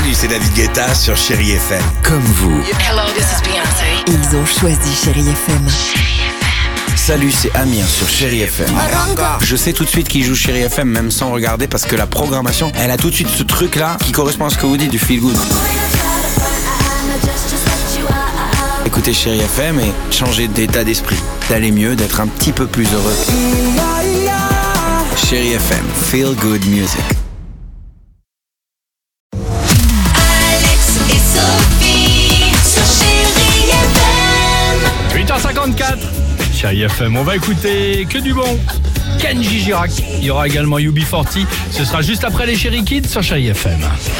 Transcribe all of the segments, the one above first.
Salut, c'est David Guetta sur Chérie FM. Comme vous. Hello, this is Beyoncé. Ils ont choisi Chérie FM. Salut, c'est Amir sur Chérie FM. Je sais tout de suite qui joue Chérie FM, même sans regarder, parce que la programmation, elle a tout de suite ce truc-là qui correspond à ce que vous dites du feel good. Écoutez Chérie FM et changez d'état d'esprit, d'aller mieux, d'être un petit peu plus heureux. Chérie FM, feel good music. Alex et Sophie sur Chérie FM. 8h54, Chérie FM, on va écouter que du bon. Kenji Girac, il y aura également UB40, ce sera juste après les Chérie Kids sur Chérie FM.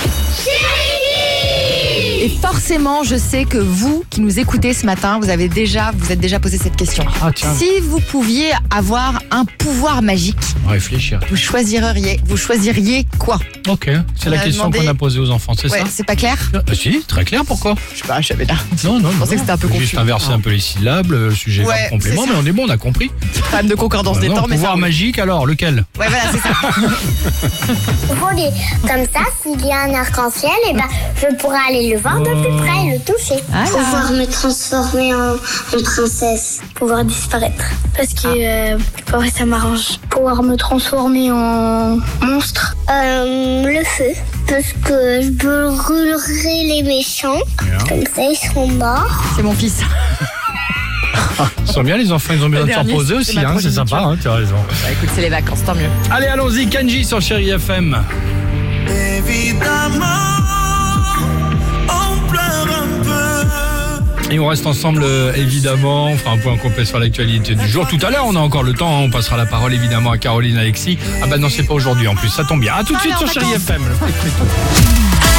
Et forcément, je sais que vous qui nous écoutez ce matin, vous êtes déjà posé cette question. Ah tiens, Si vous pouviez avoir un pouvoir magique, on va réfléchir. vous choisiriez quoi? Ok, c'est On la a question demandé- qu'on a posée aux enfants, c'est Ouais, ça? c'est pas clair? Si, très clair, pourquoi? Je sais pas, je savais là. Non, Je pensais que c'était un peu Juste confus. inverser un peu les syllabes, le sujet Ouais, verbe complément, c'est mais ça. on est bon, on a compris. Problème de concordance des Non, temps, mais ça. pouvoir roule. magique, alors, lequel? Ouais, voilà, c'est ça. Voler. Comme ça, s'il y a un arc-en-ciel, et ben, je pourrais aller le voir de plus près et le toucher. Ah là. Pouvoir me transformer en princesse. Pouvoir disparaître. Parce que ça m'arrange. Pouvoir me transformer en monstre. Le feu. Parce que je brûlerai les méchants. Comme ça, ils seront morts. C'est mon fils. Ils sont bien, les enfants, ils ont besoin de se dernier, reposer c'est aussi, ma hein, c'est progéniture. sympa, hein, tu as raison. Bah écoute, c'est les vacances, tant mieux. Allez, allons-y, Kenji sur Chérie FM. Et on reste ensemble, évidemment. On fera un point complet sur l'actualité du jour. Tout à l'heure, on a encore le temps. Hein, on passera la parole, évidemment, à Caroline Alexis. Ah bah non, c'est pas aujourd'hui en plus. Ça tombe bien. À tout de suite Allez, sur en Chérie vacances. FM.